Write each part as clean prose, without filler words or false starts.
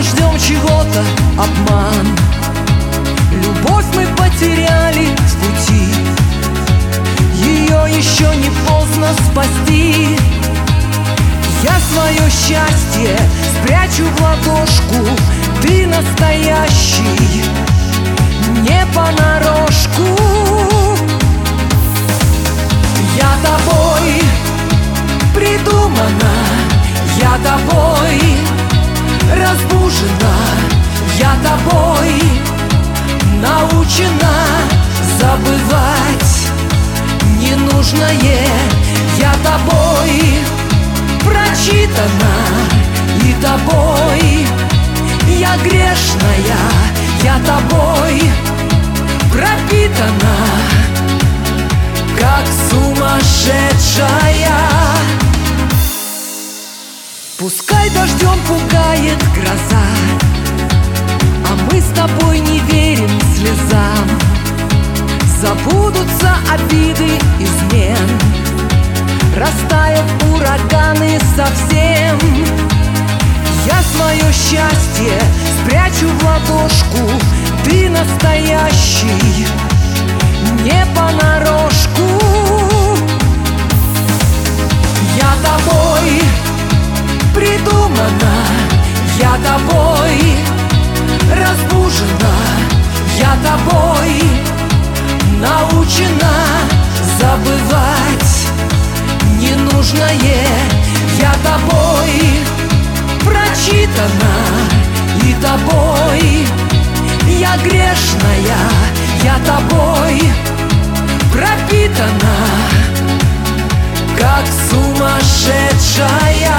ждем чего-то, обман. Любовь мы потеряли в пути, ее еще не поздно спасти. Я свое счастье спрячу в ладошку, ты настоящий, не понарошку. Я тобой придумана, я тобой разбужена, я тобой научена забывать ненужное. Я тобой прочитана, и тобой я грешная, я тобой пропитана, как сумасшедшая. Пускай дождем пугает гроза, а мы с тобой не верим слезам. Забудутся обиды измен, растаяв ураганы совсем. Я свое счастье спрячу в ладошку, ты настоящий, не понарошку. Я тобой придумана, я тобой разбужена, я тобой научена забывать ненужное. Я тобой прочитана, и тобой я грешная, я тобой пропитана, как сумасшедшая.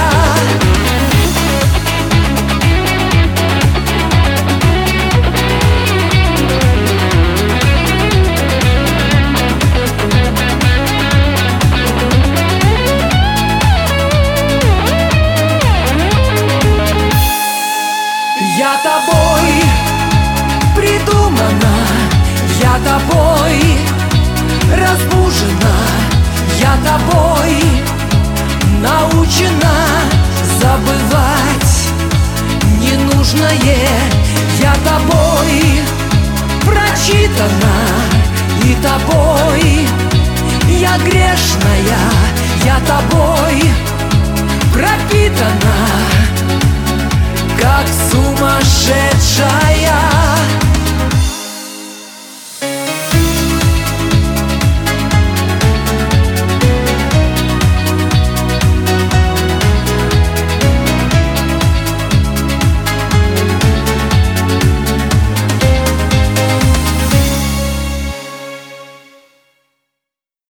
Я тобой придумана, я тобой разбужена, я тобой научена забывать ненужное. Я тобой прочитана, и тобой я грешная, я тобой пропитана,